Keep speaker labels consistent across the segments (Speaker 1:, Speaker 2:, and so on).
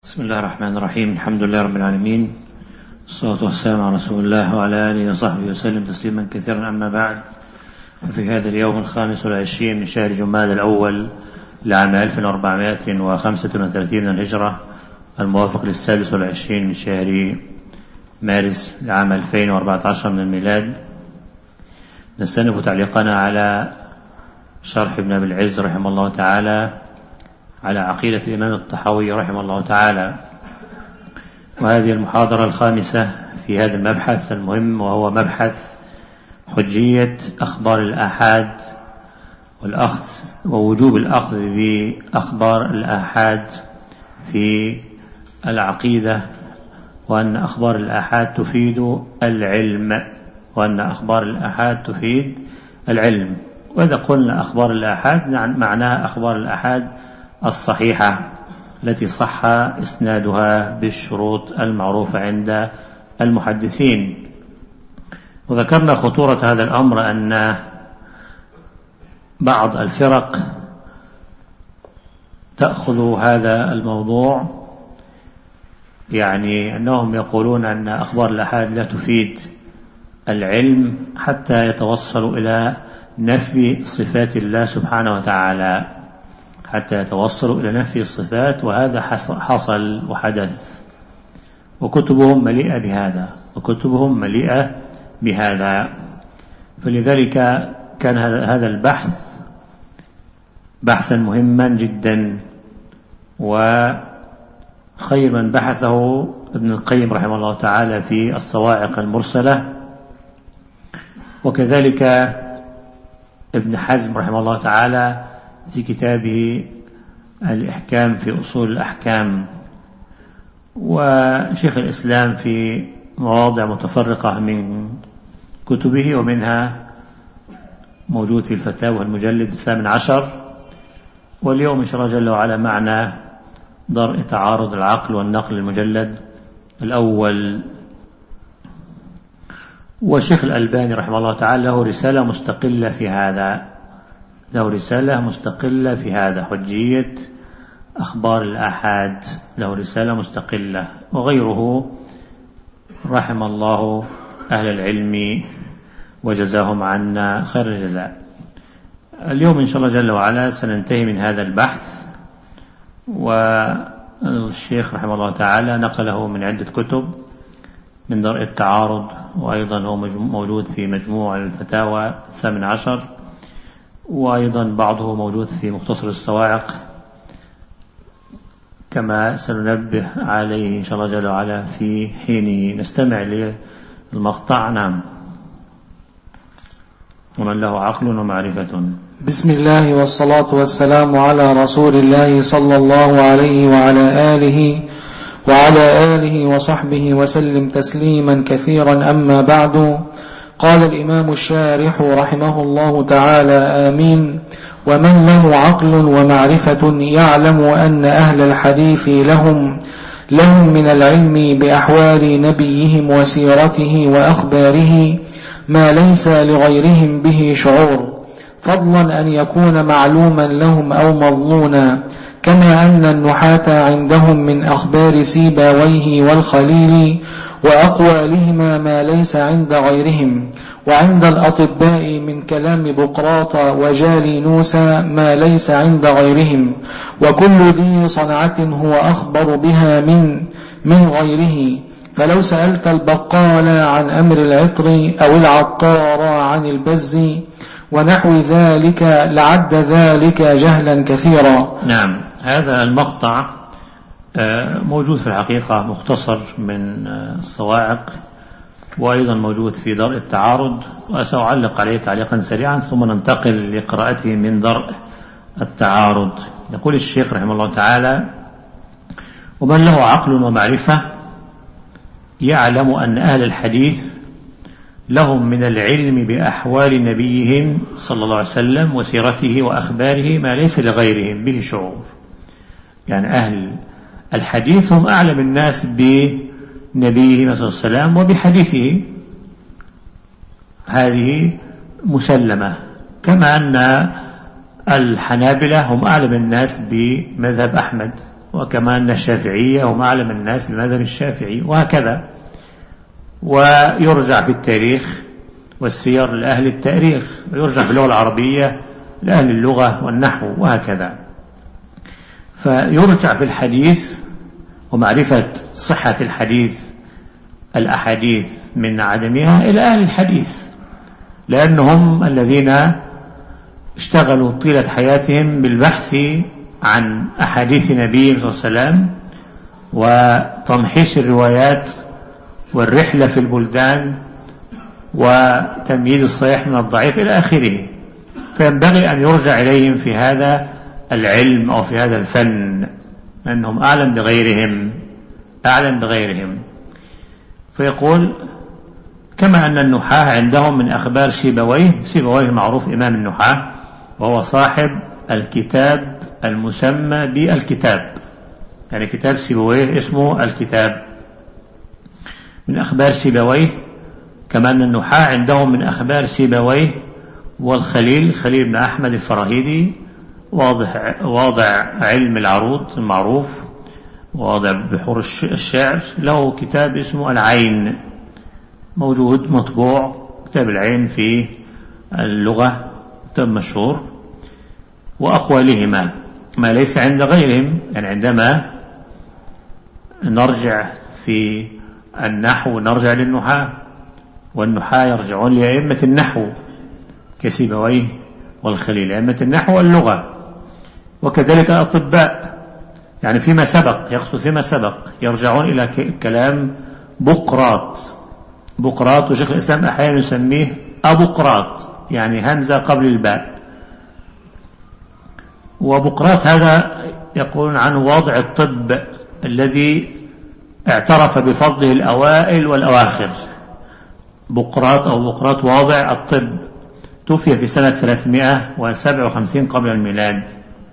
Speaker 1: بسم الله الرحمن الرحيم. الحمد لله رب العالمين، الصلاة والسلام على رسول الله وعلى آله وصحبه وسلم تسليما كثيرا. أما بعد، ففي هذا اليوم 25 من شهر جماد الأول لعام 1435 من الهجرة، الموافق 26 من شهر مارس لعام 2014 من الميلاد، نستأنف تعليقنا على شرح ابن أبي العز رحمه الله تعالى على عقيدة الإمام الطحاوي رحمه الله تعالى. وهذه المحاضرة الخامسة في هذا المبحث المهم، وهو مبحث حجية أخبار الآحاد والأخذ ووجوب الأخذ بأخبار الآحاد في العقيدة، وأن أخبار الآحاد تفيد العلم، وإذا قلنا أخبار الآحاد معناها أخبار الآحاد الصحيحة التي صح إسنادها بالشروط المعروفة عند المحدثين. وذكرنا خطورة هذا الأمر، أن بعض الفرق تأخذ هذا الموضوع، يعني أنهم يقولون أن أخبار الآحاد لا تفيد العلم حتى يتوصلوا إلى نفي صفات الله سبحانه وتعالى، الصفات. وهذا حصل وحدث، وكتبهم مليئة بهذا. فلذلك كان هذا البحث بحثا مهما جدا، وخير من بحثه ابن القيم رحمه الله تعالى في الصواعق المرسلة، وكذلك ابن حزم رحمه الله تعالى في كتابه الإحكام في أصول الأحكام، وشيخ الإسلام في مواضع متفرقة من كتبه، ومنها موجود في الفتاوى المجلد 18. واليوم إن شاء الله جل وعلا معنا درء تعارض العقل والنقل المجلد الأول. والشيخ الألباني رحمه الله تعالى له رسالة مستقلة في هذا، حجية أخبار الآحاد، له رسالة مستقلة، وغيره رحم الله أهل العلم وجزاهم عنا خير الجزاء. اليوم إن شاء الله جل وعلا سننتهي من هذا البحث، والشيخ رحمه الله تعالى نقله من عدة كتب، من درء التعارض، وأيضا هو موجود في مجموع الفتاوى 18، وأيضا بعضه موجود في مختصر الصواعق، كما سننبه عليه إن شاء الله جل وعلا في حين نستمع للمقطع. نعم. ومن له عقل ومعرفة.
Speaker 2: بسم الله والصلاة والسلام على رسول الله صلى الله عليه وعلى آله وصحبه وسلم تسليما كثيرا. أما بعد، قال الإمام الشارح رحمه الله تعالى: آمين. ومن له عقل ومعرفة يعلم أن أهل الحديث لهم من العلم بأحوال نبيهم وسيرته وأخباره ما ليس لغيرهم به شعور، فضلا أن يكون معلوما لهم أو مظنونا، كما أن النحاة عندهم من أخبار سيبويه والخليل وأقوالهما ما ليس عند غيرهم، وعند الأطباء من كلام بقراط وجالينوس ما ليس عند غيرهم، وكل ذي صنعة هو أخبر بها من غيره. فلو سألت البقال عن أمر العطر أو العطار عن البز ونحو ذلك لعد ذلك جهلا كثيرا.
Speaker 1: نعم. هذا المقطع موجود في الحقيقة مختصر من الصواعق، وأيضا موجود في درء التعارض، وسأعلق عليه تعليقا سريعا ثم ننتقل لقراءته من درء التعارض. يقول الشيخ رحمه الله تعالى: ومن له عقل ومعرفة يعلم أن أهل الحديث لهم من العلم بأحوال نبيهم صلى الله عليه وسلم وسيرته وأخباره ما ليس لغيرهم به شعور. يعني أهل الحديث هم أعلم الناس بنبيه صلى الله عليه وسلم وبحديثه، هذه مسلمة، كما أن الحنابلة هم أعلم الناس بمذهب أحمد وكما أن الشافعية هم أعلم الناس بمذهب الشافعي، وهكذا. ويرجع في التاريخ والسير لأهل التاريخ، ويرجع في اللغة العربية لأهل اللغة والنحو، وهكذا. فيرجع في الحديث ومعرفة صحة الحديث الأحاديث من عدمها إلى أهل الحديث، لأنهم الذين اشتغلوا طيلة حياتهم بالبحث عن أحاديث نبي صلى الله عليه وسلم وتمحيص الروايات والرحلة في البلدان وتمييز الصحيح من الضعيف إلى آخره. فينبغي أن يرجع إليهم في هذا العلم أو في هذا الفن، لأنهم أعلم بغيرهم. فيقول: كما أن النحاة عندهم من أخبار سيبويه معروف إمام النحاة، وهو صاحب الكتاب المسمى بالكتاب، يعني كتاب سيبويه اسمه الكتاب. من أخبار سيبويه كما أن النحاة عندهم من أخبار سيبويه والخليل بن أحمد الفراهيدي، واضع علم العروض المعروف، واضع بحور الشعر، له كتاب اسمه العين موجود مطبوع، كتاب العين في اللغة، كتاب مشهور. وأقوالهما ما ليس عند غيرهم، يعني عندما نرجع في النحو نرجع للنحاة، والنحاة يرجعون لأئمة النحو كسيبويه والخليل، أئمة النحو واللغة. وكذلك الأطباء، يعني فيما سبق يرجعون إلى كلام بقراط، وشيخ الإسلام أحيانا يسميه أبقراط، يعني همزة قبل الباء. وبقراط هذا يقولون عنه واضع الطب الذي اعترف بفضله الأوائل والأواخر. بقراط واضع الطب، توفي في سنة 357 قبل الميلاد.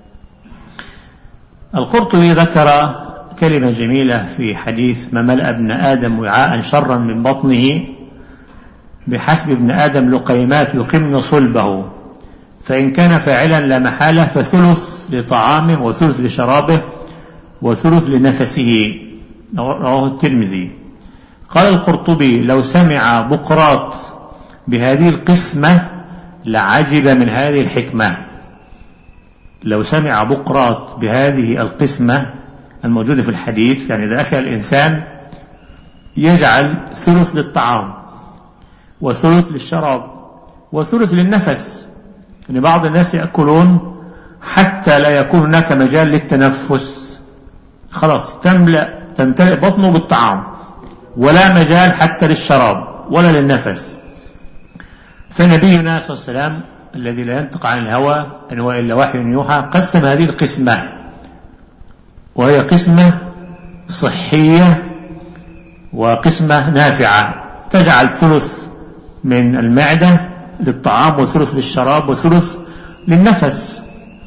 Speaker 1: القرطبي ذكر كلمة جميلة في حديث: ما ملأ ابن آدم وعاء شرا من بطنه بحسب ابن آدم لقيمات يقمن صلبه، فإن كان فاعلا لا محالة فثلث لطعامه وثلث لشرابه وثلث لنفسه. رواه الترمذي. قال القرطبي: لو سمع بقراط بهذه القسمة لعجب من هذه الحكمة. لو سمع بقراط بهذه القسمة الموجودة في الحديث، يعني إذا أكل الإنسان يجعل ثلث للطعام وثلث للشراب وثلث للنفس، يعني بعض الناس يأكلون حتى لا يكون هناك مجال للتنفس، خلاص تمتلئ بطنه بالطعام ولا مجال حتى للشراب ولا للنفس. فنبينا صلى الله عليه وسلم الذي لا ينطق عن الهوى إن هو إلا وحي يوحى قسم هذه القسمة، وهي قسمة صحية وقسمة نافعة، تجعل ثلث من المعدة للطعام وثلث للشراب وثلث للنفس.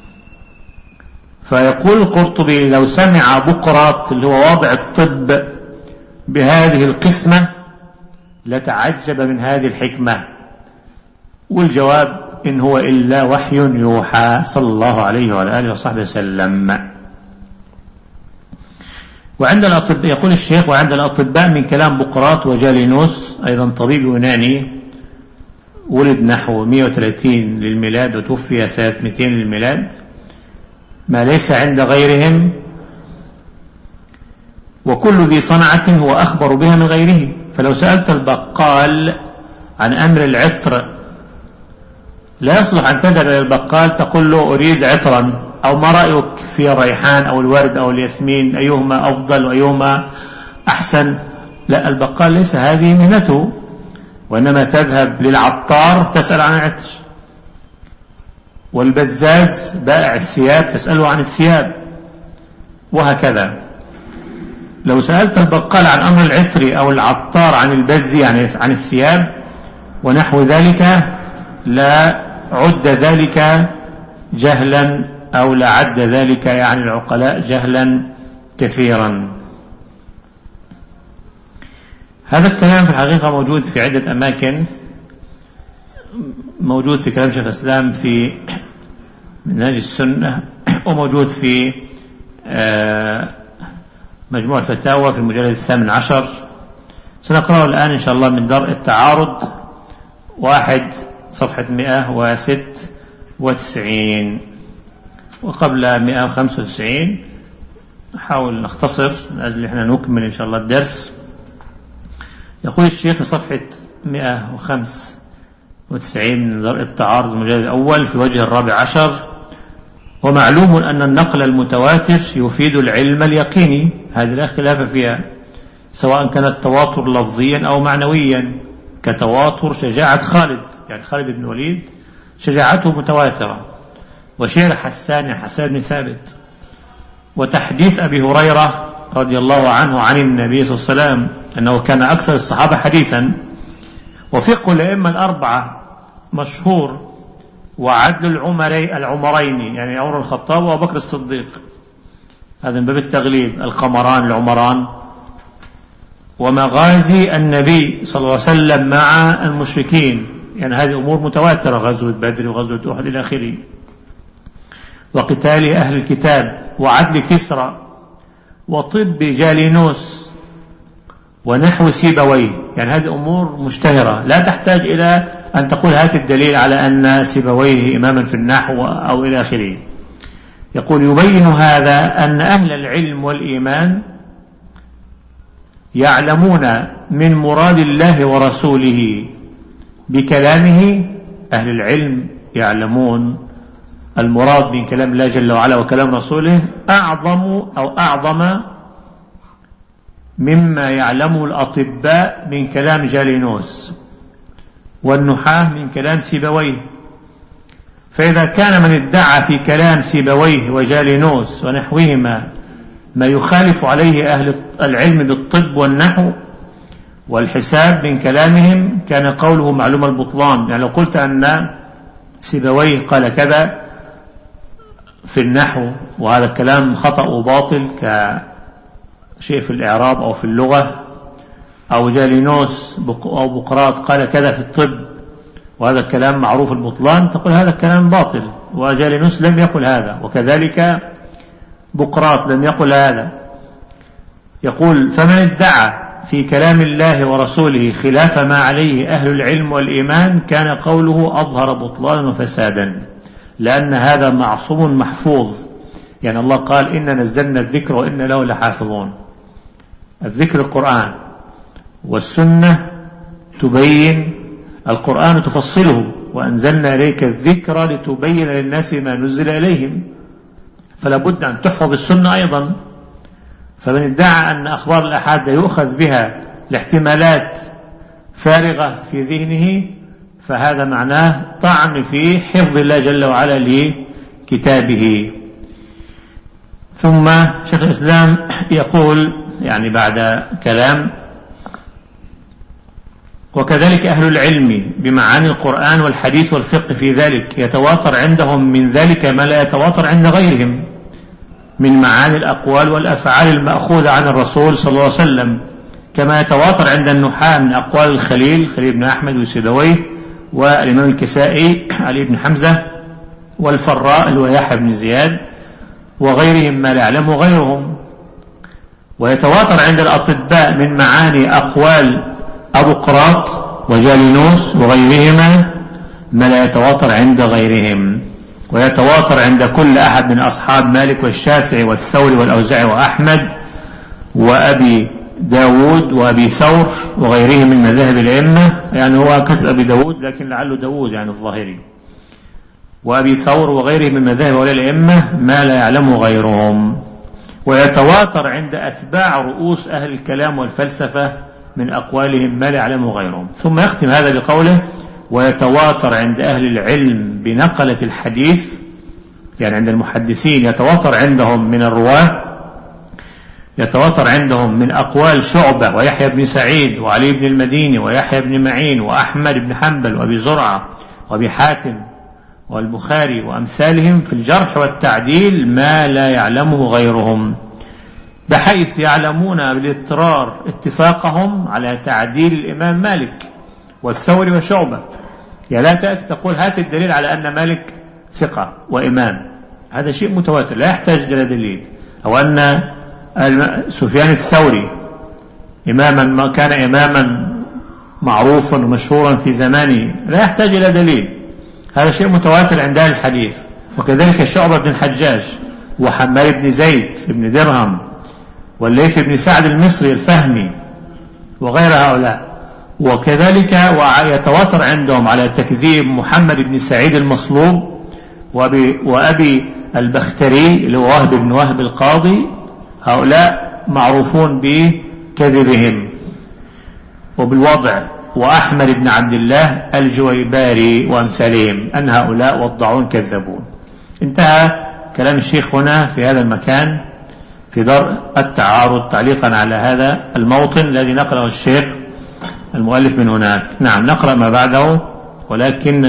Speaker 1: فيقول القرطبي: لو سمع بقراط اللي هو واضع الطب بهذه القسمة لتعجب من هذه الحكمة. والجواب: إن هو إلا وحي يوحى صلى الله عليه وعلى آله وصحبه وسلم. وعند الأطباء، يقول الشيخ: وعند الأطباء من كلام بقراط وجالينوس أيضا طبيب يوناني، ولد نحو 130 للميلاد وتوفي سنة 200 للميلاد، ما ليس عند غيرهم، وكل ذي صنعة هو أخبر بها من غيره. فلو سألت البقال عن أمر العطر لا يصلح أن تذهب إلى البقال تقول له أريد عطرا، أو ما رأيك في الريحان أو الورد أو الياسمين، أيهما أفضل وأيهما أحسن؟ لا، البقال ليس هذه مهنته، وإنما تذهب للعطار تسأل عن العطر، والبزاز بائع الثياب تسأله عن الثياب، وهكذا. لو سألت البقال عن أمر العطر أو العطار عن البز يعني عن الثياب ونحو ذلك لا عد ذلك جهلا، أو لا عد ذلك يعني العقلاء جهلا كثيرا. هذا الكلام في الحقيقة موجود في عدة أماكن، موجود في كلام شيخ الإسلام في منهاج السنة، وموجود في مجموع الفتاوى في المجلد 18. سنقرأه الآن إن شاء الله من درء التعارض 1 صفحة 196. وقبل 195 نحاول نختصر من أجل إحنا نكمل إن شاء الله الدرس. يقول الشيخ في صفحة 195 من درء التعارض المجلد الأول في وجه 14: ومعلوم أن النقل المتواتر يفيد العلم اليقيني، هذه لا خلاف فيها، سواء كان التواتر لفظيا أو معنويا، كتواتر شجاعة خالد، يعني خالد بن وليد شجاعته متواترة، وشعر حسان بن ثابت، وتحديث أبي هريرة رضي الله عنه عن النبي صلى الله عليه وسلم أنه كان أكثر الصحابة حديثا، وفقه الأئمة الأربعة مشهور، وعدل العمرين يعني عمر الخطاب وأبو بكر الصديق، هذا من باب التغليب، القمران العمران، ومغازي النبي صلى الله عليه وسلم مع المشركين، يعني هذه أمور متواترة، غزوة بدر وغزوة أحد إلى آخره، وقتال أهل الكتاب، وعدل كسرى، وطب جالينوس، ونحو سيبويه، يعني هذه أمور مشتهرة لا تحتاج إلى أن تقول هات الدليل على أن سيبويه إماما في النحو أو إلى آخره. يقول: يبين هذا أن أهل العلم والإيمان يعلمون من مراد الله ورسوله بكلامه، أهل العلم يعلمون المراد من كلام الله جل وعلا وكلام رسوله أعظم مما يعلمه الأطباء من كلام جالينوس والنحاة من كلام سيبويه. فإذا كان من ادعى في كلام سيبويه وجالينوس ونحوهما ما يخالف عليه أهل العلم بالطب والنحو والحساب من كلامهم، كان قوله معلوم البطلان. يعني لو قلت أن سيبويه قال كذا في النحو وهذا الكلام خطأ وباطل كشيء في الإعراب أو في اللغة، أو جالينوس أو بقراط قال كذا في الطب وهذا الكلام معروف البطلان، تقول هذا الكلام باطل، وجالينوس لم يقل هذا، وكذلك بقراط لم يقل هذا. يقول: فمن ادعى في كلام الله ورسوله خلاف ما عليه أهل العلم والإيمان كان قوله أظهر بطلانا وفسادا، لأن هذا معصوم محفوظ. يعني الله قال: إنا نزلنا الذكر وإنا له لحافظون. الذكر القرآن، والسنة تبين القرآن تفصله، وأنزلنا إليك الذكر لتبين للناس ما نزل إليهم، فلا بد أن تحفظ السنة أيضا. فمن ادعى أن أخبار الأحاد يؤخذ بها لاحتمالات فارغة في ذهنه فهذا معناه طعن في حفظ الله جل وعلا لكتابه. ثم شيخ الإسلام يقول يعني بعد كلام: وكذلك أهل العلم بمعاني القرآن والحديث والفقه في ذلك يتواتر عندهم من ذلك ما لا يتواتر عند غيرهم من معاني الأقوال والأفعال المأخوذة عن الرسول صلى الله عليه وسلم، كما يتواتر عند النحاة من أقوال خليل بن أحمد وسيبويه والإمام الكسائي علي بن حمزة والفراء ويحيى بن زياد وغيرهم ما لا يعلمه غيرهم. ويتواتر عند الأطباء من معاني أقوال أبو قراط وجالينوس وغيرهما ما لا يتواتر عند غيرهم. ويتواتر عند كل أحد من أصحاب مالك والشافعي والثوري والأوزاعي وأحمد وأبي داود وأبي ثور وغيرهم من مذاهب الأئمة، يعني هو كتب أبي داود لكن لعله داود يعني الظاهري، وأبي ثور وغيرهم من مذاهب أولي الأئمة ما لا يعلمه غيرهم. ويتواتر عند أتباع رؤوس أهل الكلام والفلسفة من أقوالهم ما لا يعلمه غيرهم. ثم يختم هذا بقوله: ويتواتر عند أهل العلم بنقلة الحديث، يعني عند المحدثين يتواتر عندهم من الرواة، يتواتر عندهم من أقوال شعبة ويحيى بن سعيد وعلي بن المديني ويحيى بن معين وأحمد بن حنبل وأبي زرعة وأبي حاتم والبخاري وأمثالهم في الجرح والتعديل ما لا يعلمه غيرهم، بحيث يعلمون بالاضطرار اتفاقهم على تعديل الإمام مالك والثوري وشعبة. يعني لا تأتي تقول هات الدليل على أن مالك ثقة وإمام، هذا شيء متواتر لا يحتاج إلى دليل. أو أن سفيان الثوري كان إماما معروفا ومشهورا في زمانه لا يحتاج إلى دليل، هذا شيء متواتر عند أهل الحديث. وكذلك شعبة بن الحجاج وحماد بن زيد بن درهم والليث بن سعد المصري الفهمي وغير هؤلاء. وكذلك ويتواتر عندهم على تكذيب محمد بن سعيد المصلوب وأبي البختري اللي هو وهب بن وهب القاضي، هؤلاء معروفون بكذبهم وبالوضع، وأحمد بن عبد الله الجويباري وأمثالهم، أن هؤلاء وضعون كذبون. انتهى كلام الشيخ هنا في هذا المكان في درء التعارض تعليقا على هذا الموطن الذي نقرأه الشيخ المؤلف من هناك. نعم، نقرأ ما بعده. ولكن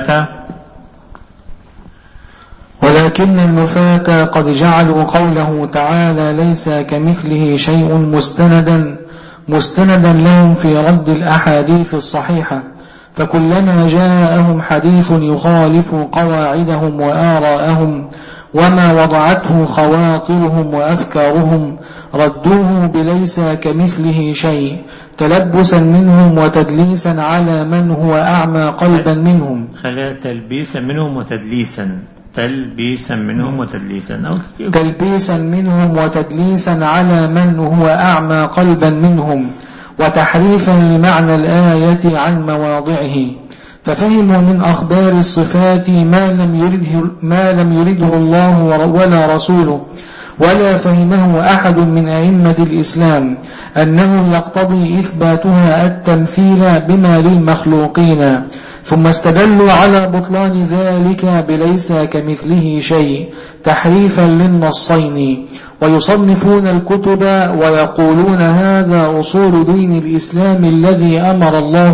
Speaker 2: النفاة قد جعلوا قوله تعالى ليس كمثله شيء مستندا لهم في رد الأحاديث الصحيحة، فكلما جاءهم حديث يخالف قواعدهم وآراءهم وما وضعته خواطرهم وأفكارهم ردوه بليس كمثله شيء، تلبسا منهم وتدليسا على من هو أعمى قلبا منهم.
Speaker 1: تلبيسا منهم
Speaker 2: وتدليسا على من هو أعمى قلبا منهم، وتحريفا لمعنى الآية عن مواضعه، ففهموا من أخبار الصفات ما لم يرده الله ولا رسوله، ولا فهمه أحد من أئمة الإسلام أنه يقتضي إثباتها التمثيل بما للمخلوقين، ثم استدلوا على بطلان ذلك بليس كمثله شيء تحريفا للنصين، ويصنفون الكتب ويقولون هذا أصول دين الإسلام الذي أمر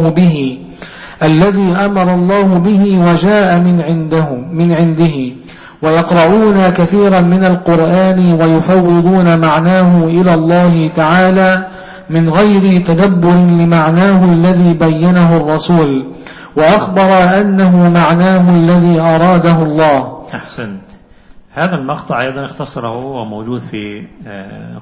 Speaker 2: الله به وجاء من عنده، ويقرؤون كثيرا من القرآن ويفوضون معناه إلى الله تعالى من غير تدبر لمعناه الذي بينه الرسول وأخبر أنه معناه الذي أراده الله.
Speaker 1: أحسنت. هذا المقطع أيضا اختصره وموجود في